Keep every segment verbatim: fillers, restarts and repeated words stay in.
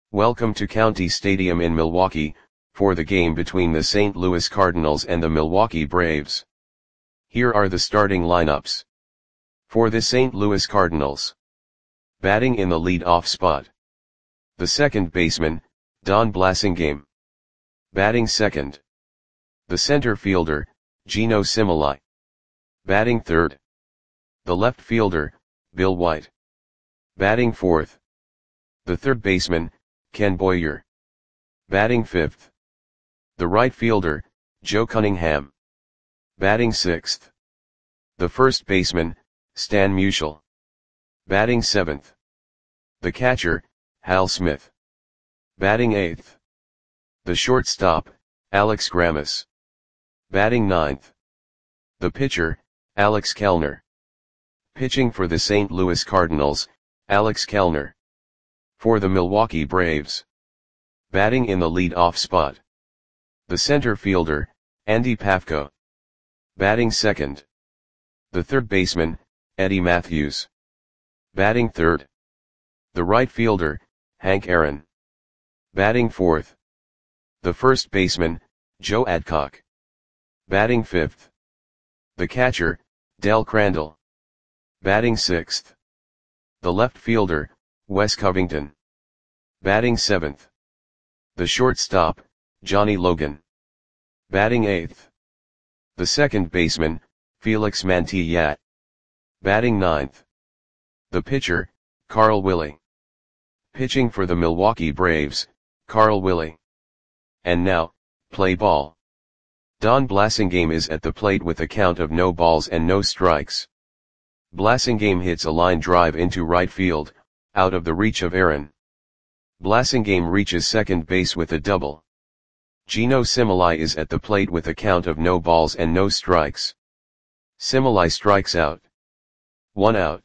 Welcome to County Stadium in Milwaukee, for the game between the Saint Louis Cardinals and the Milwaukee Braves. Here are the starting lineups. For the Saint Louis Cardinals. Batting in the lead-off spot. The second baseman, Don Blasingame. Batting second. The center fielder, Geno Similai. Batting third. The left fielder, Bill White. Batting fourth. The third baseman, Ken Boyer. Batting fifth. The right fielder, Joe Cunningham. Batting sixth. The first baseman, Stan Musial. Batting seventh. The catcher, Hal Smith. Batting eighth. The shortstop, Alex Grammas. Batting ninth. The pitcher, Alex Kellner. Pitching for the Saint Louis Cardinals, Alex Kellner. For the Milwaukee Braves. Batting in the lead-off spot. The center fielder, Andy Pafko. Batting second. The third baseman, Eddie Mathews. Batting third. The right fielder, Hank Aaron. Batting fourth. The first baseman, Joe Adcock. Batting fifth. The catcher, Del Crandall. Batting sixth. The left fielder, Wes Covington. Batting seventh. The shortstop, Johnny Logan. Batting eighth. The second baseman, Felix Mantilla. Batting ninth. The pitcher, Carl Willie. Pitching for the Milwaukee Braves, Carl Willie. And now, play ball. Don Blasingame is at the plate with a count of no balls and no strikes. Blasingame hits a line drive into right field, out of the reach of Aaron. Blasingame reaches second base with a double. Geno Similai is at the plate with a count of no balls and no strikes. Similai strikes out. One out.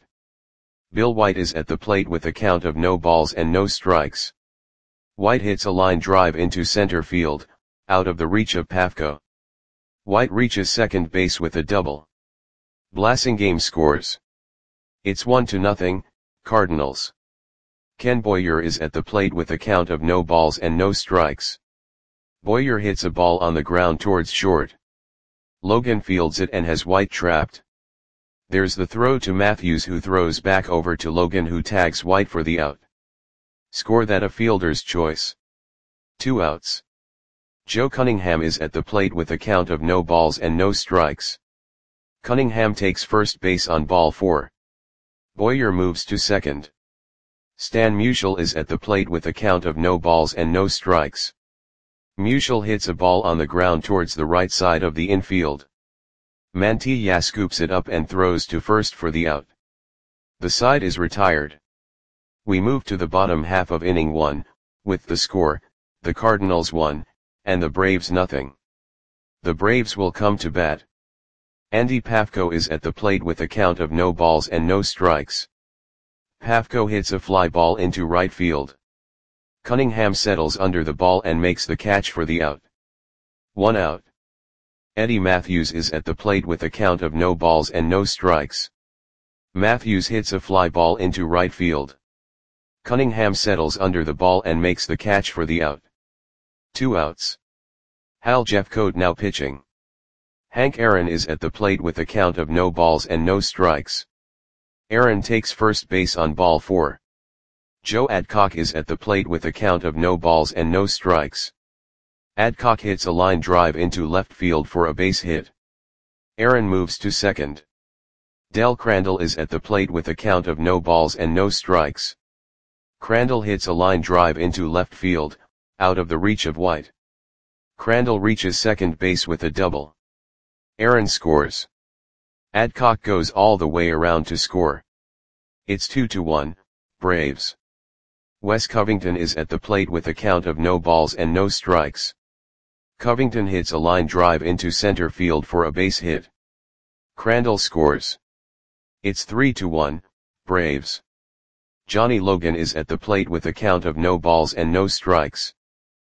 Bill White is at the plate with a count of no balls and no strikes. White hits a line drive into center field, out of the reach of Pafko. White reaches second base with a double. Blasingame scores. It's one to nothing, Cardinals. Ken Boyer is at the plate with a count of no balls and no strikes. Boyer hits a ball on the ground towards short. Logan fields it and has White trapped. There's the throw to Mathews, who throws back over to Logan, who tags White for the out. Score that a fielder's choice. Two outs. Joe Cunningham is at the plate with a count of no balls and no strikes. Cunningham takes first base on ball four. Boyer moves to second. Stan Musial is at the plate with a count of no balls and no strikes. Musial hits a ball on the ground towards the right side of the infield. Mantilla scoops it up and throws to first for the out. The side is retired. We move to the bottom half of inning one, with the score, the Cardinals one, and the Braves nothing. The Braves will come to bat. Andy Pafko is at the plate with a count of no balls and no strikes. Pafko hits a fly ball into right field. Cunningham settles under the ball and makes the catch for the out. One out. Eddie Mathews is at the plate with a count of no balls and no strikes. Mathews hits a fly ball into right field. Cunningham settles under the ball and makes the catch for the out. Two outs. Hal Jeffcoat now pitching. Hank Aaron is at the plate with a count of no balls and no strikes. Aaron takes first base on ball four. Joe Adcock is at the plate with a count of no balls and no strikes. Adcock hits a line drive into left field for a base hit. Aaron moves to second. Del Crandall is at the plate with a count of no balls and no strikes. Crandall hits a line drive into left field, out of the reach of White. Crandall reaches second base with a double. Aaron scores. Adcock goes all the way around to score. It's two to one, Braves. Wes Covington is at the plate with a count of no balls and no strikes. Covington hits a line drive into center field for a base hit. Crandall scores. It's three to one, Braves. Johnny Logan is at the plate with a count of no balls and no strikes.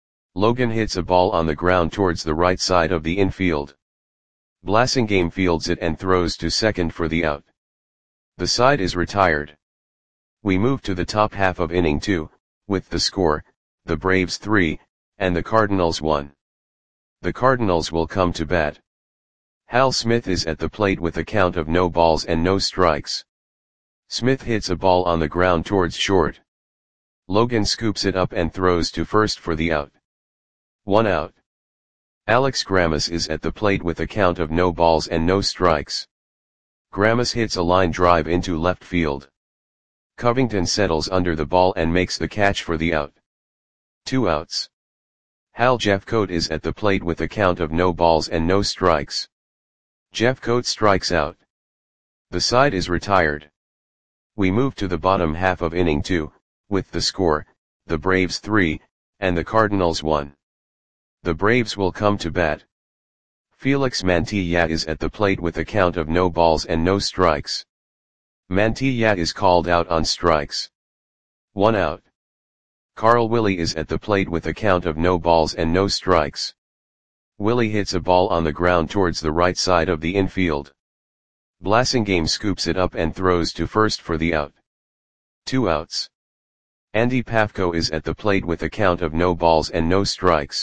Logan hits a ball on the ground towards the right side of the infield. Blasingame fields it and throws to second for the out. The side is retired. We move to the top half of inning two, with the score, the Braves three, and the Cardinals one. The Cardinals will come to bat. Hal Smith is at the plate with a count of no balls and no strikes. Smith hits a ball on the ground towards short. Logan scoops it up and throws to first for the out. One out. Alex Grammas is at the plate with a count of no balls and no strikes. Grammas hits a line drive into left field. Covington settles under the ball and makes the catch for the out. Two outs. Hal Jeffcoat is at the plate with a count of no balls and no strikes. Jeffcoat strikes out. The side is retired. We move to the bottom half of inning two, with the score, the Braves three, and the Cardinals one. The Braves will come to bat. Felix Mantilla is at the plate with a count of no balls and no strikes. Mantilla is called out on strikes. One out. Carl Willie is at the plate with a count of no balls and no strikes. Willie hits a ball on the ground towards the right side of the infield. Blasingame scoops it up and throws to first for the out. Two outs. Andy Pafko is at the plate with a count of no balls and no strikes.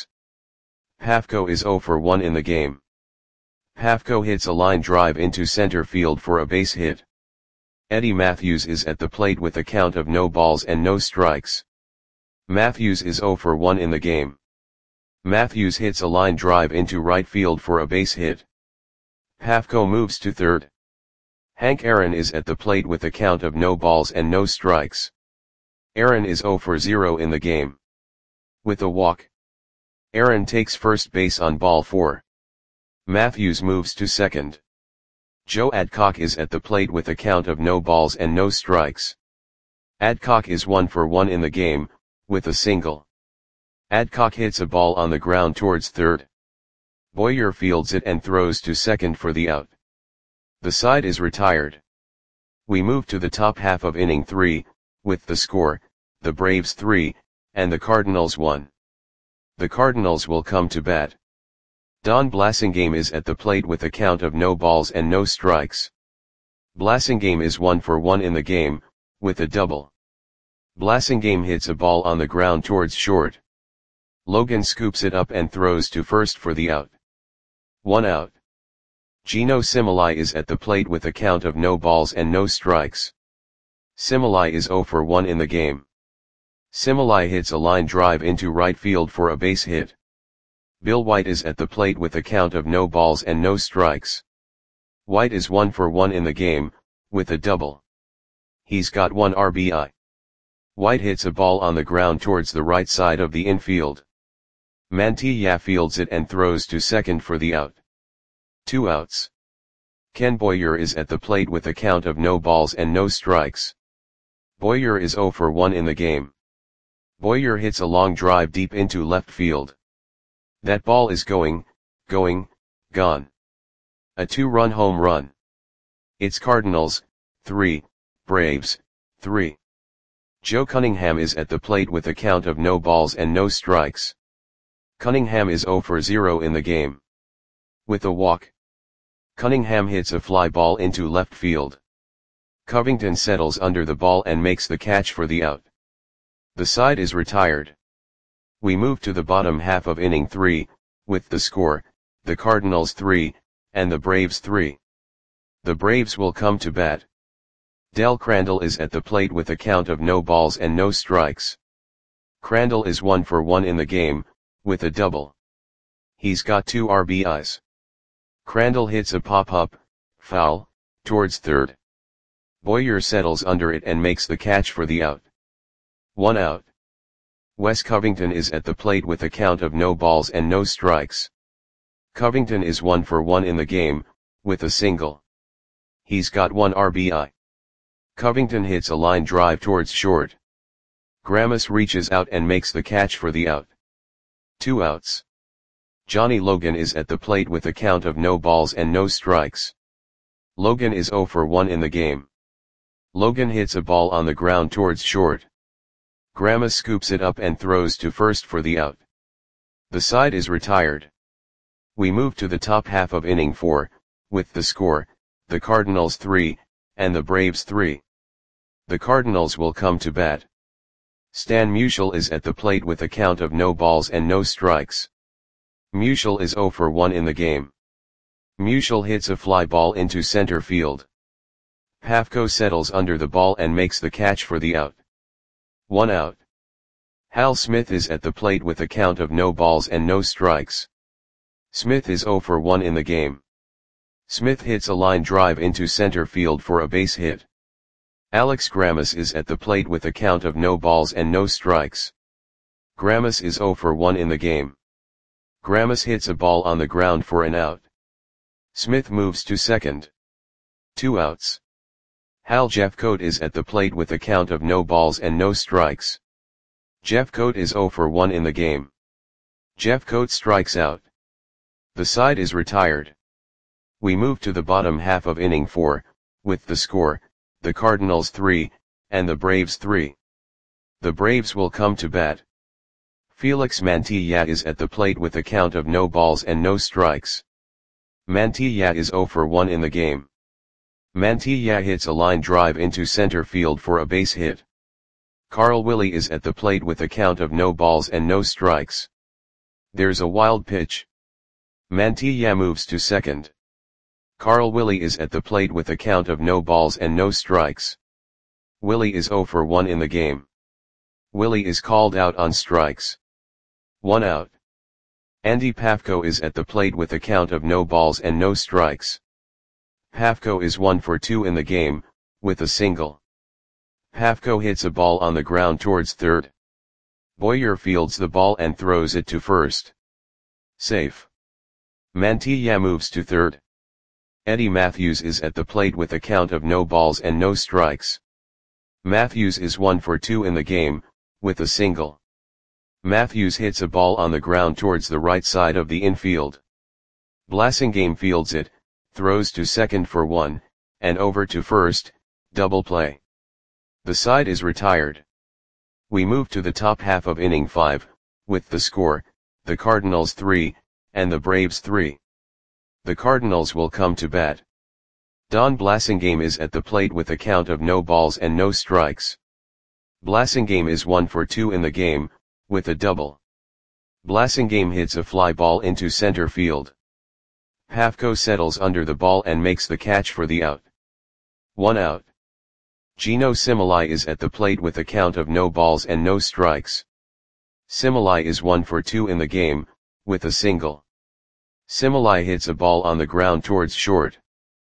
Pafko is zero for one in the game. Pafko hits a line drive into center field for a base hit. Eddie Matthews is at the plate with a count of no balls and no strikes. Matthews is zero for one in the game. Matthews hits a line drive into right field for a base hit. Pafko moves to third. Hank Aaron is at the plate with a count of no balls and no strikes. Aaron is zero for zero in the game. With a walk, Aaron takes first base on ball four. Matthews moves to second. Joe Adcock is at the plate with a count of no balls and no strikes. Adcock is one for one in the game, with a single. Adcock hits a ball on the ground towards third. Boyer fields it and throws to second for the out. The side is retired. We move to the top half of inning three, with the score, the Braves three, and the Cardinals one. The Cardinals will come to bat. Don Blasingame is at the plate with a count of no balls and no strikes. Blasingame is one for one in the game, with a double. Blasingame hits a ball on the ground towards short. Logan scoops it up and throws to first for the out. One out. Gino Similai is at the plate with a count of no balls and no strikes. Similai is zero for one in the game. Similai hits a line drive into right field for a base hit. Bill White is at the plate with a count of no balls and no strikes. White is one for one in the game, with a double. He's got one R B I. White hits a ball on the ground towards the right side of the infield. Mantilla fields it and throws to second for the out. Two outs. Ken Boyer is at the plate with a count of no balls and no strikes. Boyer is zero for one in the game. Boyer hits a long drive deep into left field. That ball is going, going, gone. A two-run home run. It's Cardinals, three, Braves, three. Joe Cunningham is at the plate with a count of no balls and no strikes. Cunningham is zero for zero in the game. With a walk, Cunningham hits a fly ball into left field. Covington settles under the ball and makes the catch for the out. The side is retired. We move to the bottom half of inning three, with the score, the Cardinals three, and the Braves three. The Braves will come to bat. Del Crandall is at the plate with a count of no balls and no strikes. Crandall is one for one in the game, with a double. He's got two R B Is. Crandall hits a pop-up, foul, towards third. Boyer settles under it and makes the catch for the out. One out. Wes Covington is at the plate with a count of no balls and no strikes. Covington is one for one in the game, with a single. He's got one R B I. Covington hits a line drive towards short. Grammas reaches out and makes the catch for the out. Two outs. Johnny Logan is at the plate with a count of no balls and no strikes. Logan is zero for one in the game. Logan hits a ball on the ground towards short. Grammas scoops it up and throws to first for the out. The side is retired. We move to the top half of inning four, with the score, the Cardinals three, and the Braves three. The Cardinals will come to bat. Stan Musial is at the plate with a count of no balls and no strikes. Musial is zero for one in the game. Musial hits a fly ball into center field. Pafko settles under the ball and makes the catch for the out. One out. Hal Smith is at the plate with a count of no balls and no strikes. Smith is zero for one in the game. Smith hits a line drive into center field for a base hit. Alex Grammas is at the plate with a count of no balls and no strikes. Grammas is zero for one in the game. Grammas hits a ball on the ground for an out. Smith moves to second. Two outs. Hal Jeffcoat is at the plate with a count of no balls and no strikes. Jeffcoat is zero for one in the game. Jeffcoat strikes out. The side is retired. We move to the bottom half of inning four, with the score, the Cardinals three, and the Braves three. The Braves will come to bat. Felix Mantilla is at the plate with a count of no balls and no strikes. Mantilla is zero for one in the game. Mantilla hits a line drive into center field for a base hit. Carl Willie is at the plate with a count of no balls and no strikes. There's a wild pitch. Mantilla moves to second. Carl Willie is at the plate with a count of no balls and no strikes. Willie is zero for one in the game. Willie is called out on strikes. One out. Andy Pafko is at the plate with a count of no balls and no strikes. Pafko is one for two in the game, with a single. Pafko hits a ball on the ground towards third. Boyer fields the ball and throws it to first. Safe. Mantilla moves to third. Eddie Matthews is at the plate with a count of no balls and no strikes. Matthews is one for two in the game, with a single. Matthews hits a ball on the ground towards the right side of the infield. Blasingame fields it, throws to second for one, and over to first, double play. The side is retired. We move to the top half of inning five, with the score, the Cardinals three, and the Braves three. The Cardinals will come to bat. Don Blasingame is at the plate with a count of no balls and no strikes. Blasingame is one for two in the game, with a double. Blasingame hits a fly ball into center field. Pafko settles under the ball and makes the catch for the out. One out. Gino Similai is at the plate with a count of no balls and no strikes. Similai is one for two in the game, with a single. Similai hits a ball on the ground towards short.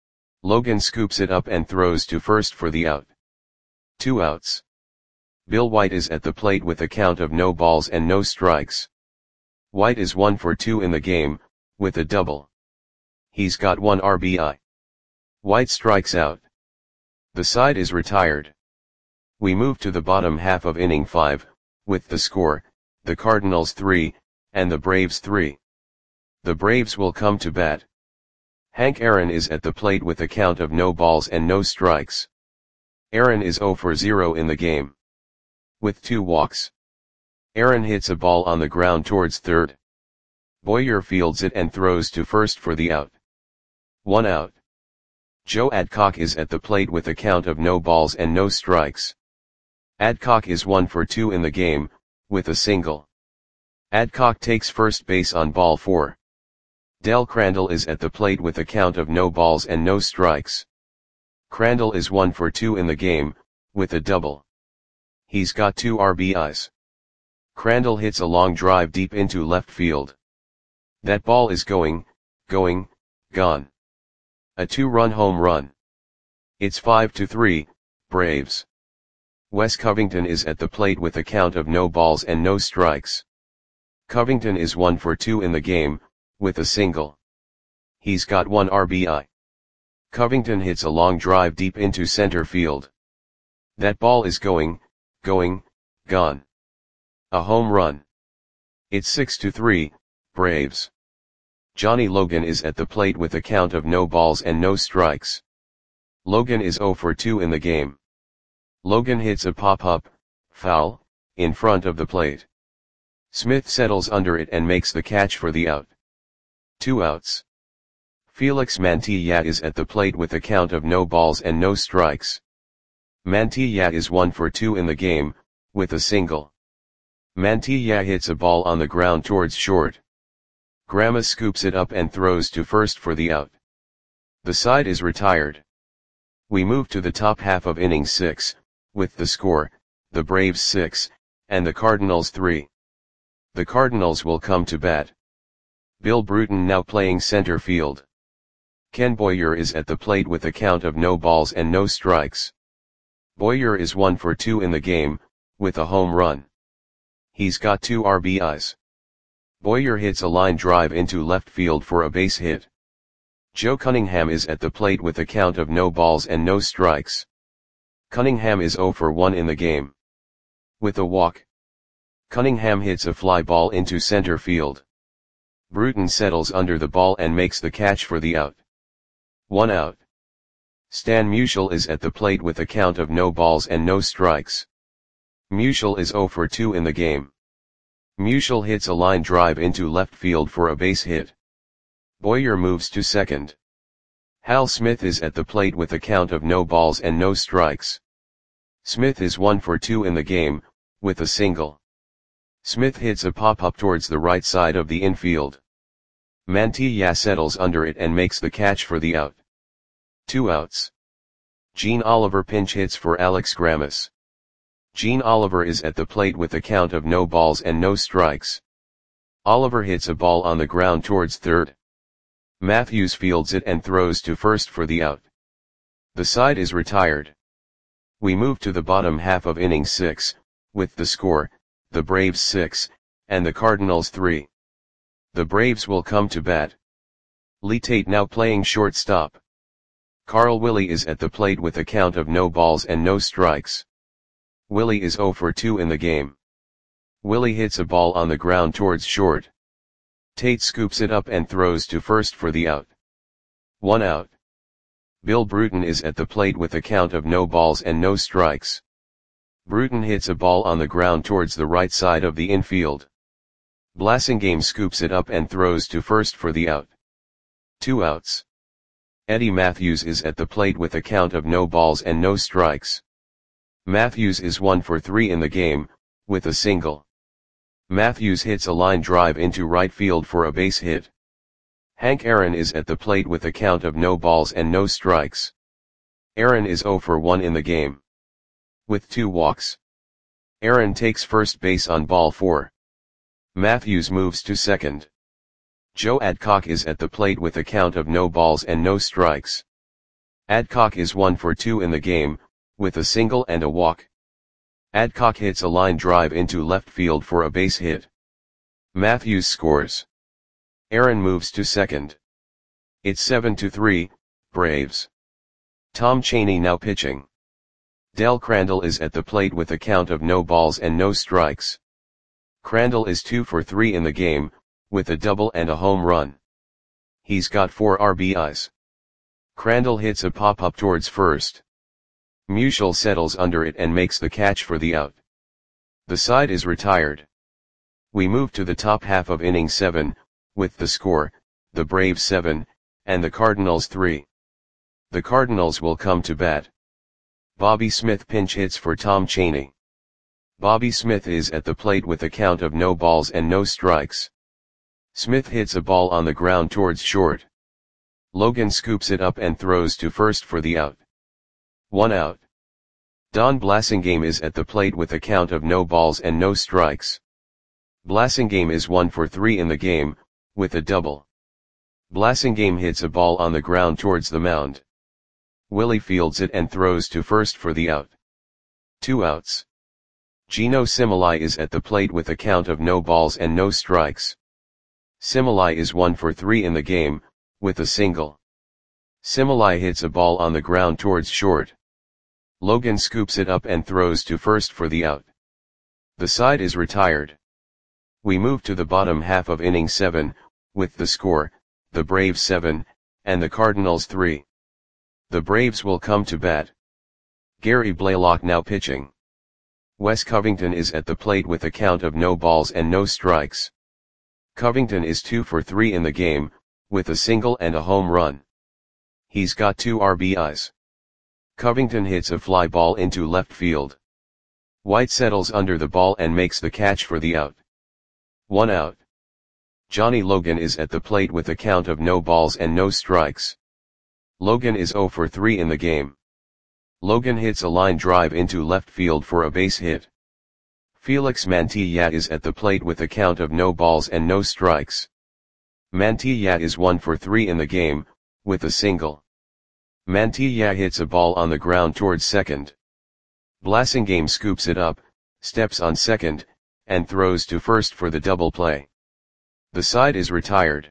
Logan scoops it up and throws to first for the out. Two outs. Bill White is at the plate with a count of no balls and no strikes. White is one for two in the game, with a double. He's got one R B I. White strikes out. The side is retired. We move to the bottom half of inning five, with the score, the Cardinals three, and the Braves three. The Braves will come to bat. Hank Aaron is at the plate with a count of no balls and no strikes. Aaron is zero for zero in the game. With two walks. Aaron hits a ball on the ground towards third. Boyer fields it and throws to first for the out. One out. Joe Adcock is at the plate with a count of no balls and no strikes. Adcock is one for two in the game, with a single. Adcock takes first base on ball four. Del Crandall is at the plate with a count of no balls and no strikes. Crandall is one for two in the game, with a double. He's got two R B Is. Crandall hits a long drive deep into left field. That ball is going, going, gone. A two-run home run. It's five to three, Braves. Wes Covington is at the plate with a count of no balls and no strikes. Covington is one for two in the game, with a single. He's got one R B I. Covington hits a long drive deep into center field. That ball is going, going, gone. A home run. It's six to three, Braves. Johnny Logan is at the plate with a count of no balls and no strikes. Logan is zero for two in the game. Logan hits a pop-up, foul, in front of the plate. Smith settles under it and makes the catch for the out. Two outs. Felix Mantilla is at the plate with a count of no balls and no strikes. Mantilla is one for two in the game, with a single. Mantilla hits a ball on the ground towards short. Grama scoops it up and throws to first for the out. The side is retired. We move to the top half of inning six, with the score, the Braves six, and the Cardinals three. The Cardinals will come to bat. Bill Bruton now playing center field. Ken Boyer is at the plate with a count of no balls and no strikes. Boyer is one for two in the game, with a home run. He's got two R B Is. Boyer hits a line drive into left field for a base hit. Joe Cunningham is at the plate with a count of no balls and no strikes. Cunningham is zero for one in the game. With a walk, Cunningham hits a fly ball into center field. Bruton settles under the ball and makes the catch for the out. One out. Stan Musial is at the plate with a count of no balls and no strikes. Musial is zero for two in the game. Musial hits a line drive into left field for a base hit. Boyer moves to second. Hal Smith is at the plate with a count of no balls and no strikes. Smith is one for two in the game, with a single. Smith hits a pop-up towards the right side of the infield. Mantilla settles under it and makes the catch for the out. Two outs. Gene Oliver pinch hits for Alex Grammas. Gene Oliver is at the plate with a count of no balls and no strikes. Oliver hits a ball on the ground towards third. Matthews fields it and throws to first for the out. The side is retired. We move to the bottom half of inning six, with the score, the Braves six, and the Cardinals three. The Braves will come to bat. Lee Tate now playing shortstop. Carl Willie is at the plate with a count of no balls and no strikes. Willie is zero for two in the game. Willie hits a ball on the ground towards short. Tate scoops it up and throws to first for the out. One out. Bill Bruton is at the plate with a count of no balls and no strikes. Bruton hits a ball on the ground towards the right side of the infield. Blasingame scoops it up and throws to first for the out. Two outs. Eddie Matthews is at the plate with a count of no balls and no strikes. Matthews is one for three in the game, with a single. Matthews hits a line drive into right field for a base hit. Hank Aaron is at the plate with a count of no balls and no strikes. Aaron is zero for one in the game. With two walks. Aaron takes first base on ball four. Matthews moves to second. Joe Adcock is at the plate with a count of no balls and no strikes. Adcock is one for two in the game, with a single and a walk. Adcock hits a line drive into left field for a base hit. Matthews scores. Aaron moves to second. It's seven to three, Braves. Tom Chaney now pitching. Del Crandall is at the plate with a count of no balls and no strikes. Crandall is two for three in the game, with a double and a home run. He's got four R B Is. Crandall hits a pop-up towards first. Musial settles under it and makes the catch for the out. The side is retired. We move to the top half of inning seven, with the score, the Braves seven, and the Cardinals three. The Cardinals will come to bat. Bobby Smith pinch hits for Tom Chaney. Bobby Smith is at the plate with a count of no balls and no strikes. Smith hits a ball on the ground towards short. Logan scoops it up and throws to first for the out. One out. Don Blasingame is at the plate with a count of no balls and no strikes. Blasingame is one for three in the game, with a double. Blasingame hits a ball on the ground towards the mound. Willie fields it and throws to first for the out. Two outs. Gino Similai is at the plate with a count of no balls and no strikes. Similai is one for three in the game, with a single. Similai hits a ball on the ground towards short. Logan scoops it up and throws to first for the out. The side is retired. We move to the bottom half of inning seven, with the score, the Braves seven, and the Cardinals three. The Braves will come to bat. Gary Blaylock now pitching. Wes Covington is at the plate with a count of no balls and no strikes. Covington is two for three in the game, with a single and a home run. He's got two R B Is. Covington hits a fly ball into left field. White settles under the ball and makes the catch for the out. One out. Johnny Logan is at the plate with a count of no balls and no strikes. Logan is zero for three in the game. Logan hits a line drive into left field for a base hit. Felix Mantilla is at the plate with a count of no balls and no strikes. Mantilla is one for three in the game, with a single. Mantilla hits a ball on the ground towards second. Blasingame scoops it up, steps on second, and throws to first for the double play. The side is retired.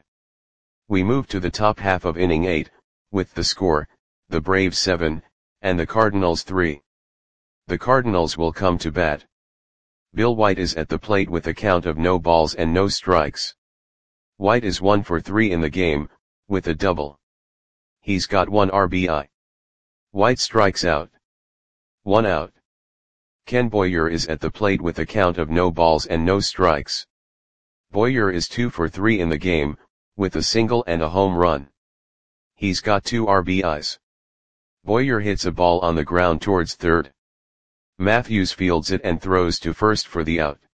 We move to the top half of inning eight, with the score, the Braves seven, and the Cardinals three. The Cardinals will come to bat. Bill White is at the plate with a count of no balls and no strikes. White is one for three in the game, with a double. He's got one R B I. White strikes out. One out. Ken Boyer is at the plate with a count of no balls and no strikes. Boyer is two for three in the game, with a single and a home run. He's got two R B Is. Boyer hits a ball on the ground towards third. Matthews fields it and throws to first for the out.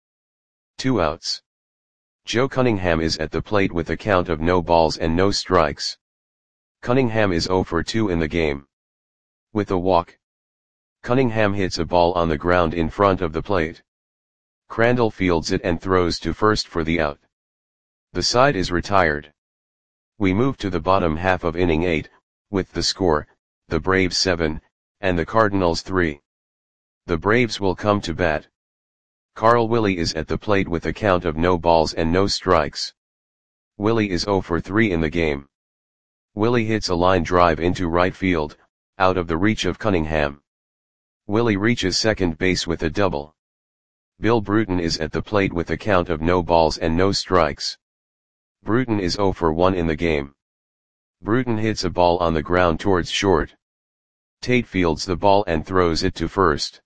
Two outs. Joe Cunningham is at the plate with a count of no balls and no strikes. Cunningham is zero for two in the game. With a walk. Cunningham hits a ball on the ground in front of the plate. Crandall fields it and throws to first for the out. The side is retired. We move to the bottom half of inning eight, with the score, the Braves seven, and the Cardinals three. The Braves will come to bat. Carl Willie is at the plate with a count of no balls and no strikes. Willie is zero for three in the game. Willie hits a line drive into right field, out of the reach of Cunningham. Willie reaches second base with a double. Bill Bruton is at the plate with a count of no balls and no strikes. Bruton is zero for one in the game. Bruton hits a ball on the ground towards short. Tate fields the ball and throws it to first.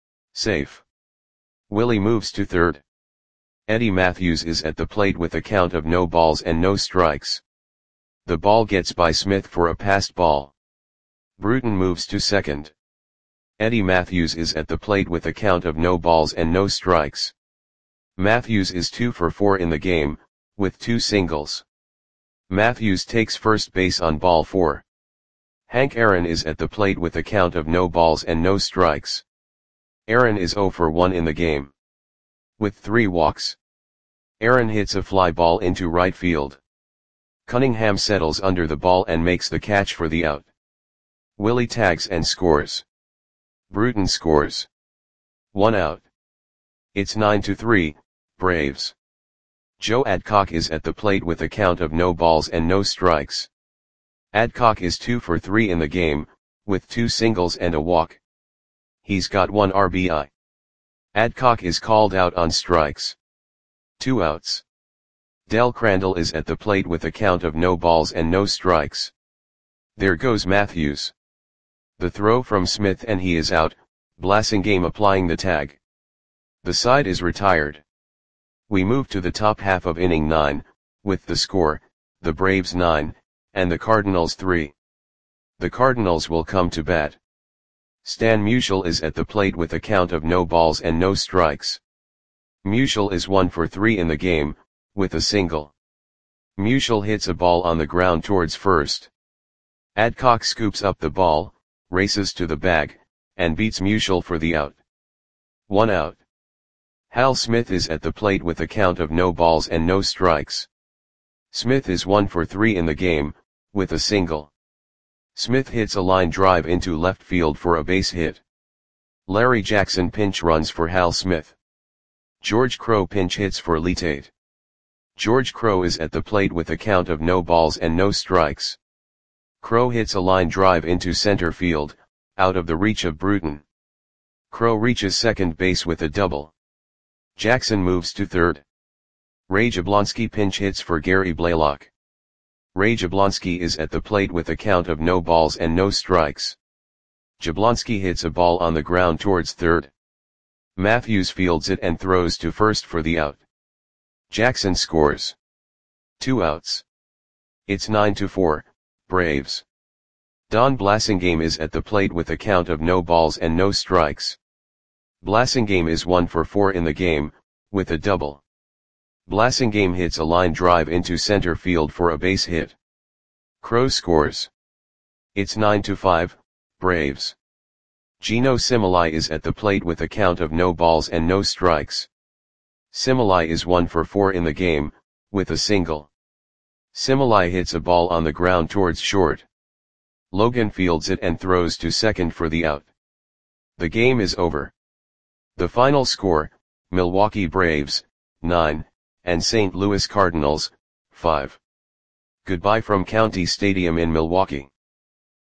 Safe. Willie moves to third. Eddie Matthews is at the plate with a count of no balls and no strikes. The ball gets by Smith for a passed ball. Bruton moves to second. Eddie Matthews is at the plate with a count of no balls and no strikes. Matthews is two for four in the game, with two singles. Matthews takes first base on ball four. Hank Aaron is at the plate with a count of no balls and no strikes. Aaron is zero for one in the game. With three walks. Aaron hits a fly ball into right field. Cunningham settles under the ball and makes the catch for the out. Willie tags and scores. Bruton scores. One out. It's nine to three, Braves. Joe Adcock is at the plate with a count of no balls and no strikes. Adcock is two for three in the game, with two singles and a walk. He's got one R B I. Adcock is called out on strikes. Two outs. Del Crandall is at the plate with a count of no balls and no strikes. There goes Matthews. The throw from Smith and he is out, Blasingame applying the tag. The side is retired. We move to the top half of inning nine, with the score, the Braves nine, and the Cardinals three. The Cardinals will come to bat. Stan Musial is at the plate with a count of no balls and no strikes. Musial is one for three in the game, with a single. Musial hits a ball on the ground towards first. Adcock scoops up the ball, races to the bag, and beats Musial for the out. One out. Hal Smith is at the plate with a count of no balls and no strikes. Smith is one for three in the game, with a single. Smith hits a line drive into left field for a base hit. Larry Jackson pinch runs for Hal Smith. George Crowe pinch hits for Lee Tate. George Crowe is at the plate with a count of no balls and no strikes. Crowe hits a line drive into center field, out of the reach of Bruton. Crowe reaches second base with a double. Jackson moves to third. Ray Jablonski pinch hits for Gary Blaylock. Ray Jablonski is at the plate with a count of no balls and no strikes. Jablonski hits a ball on the ground towards third. Matthews fields it and throws to first for the out. Jackson scores. Two outs. It's nine to four, Braves. Don Blasingame is at the plate with a count of no balls and no strikes. Blasingame is one for four in the game, with a double. Blasingame hits a line drive into center field for a base hit. Crow scores. It's nine to five, Braves. Geno Similai is at the plate with a count of no balls and no strikes. Similai is one for four in the game, with a single. Similai hits a ball on the ground towards short. Logan fields it and throws to second for the out. The game is over. The final score, Milwaukee Braves, nine, and Saint Louis Cardinals, five. Goodbye from County Stadium in Milwaukee.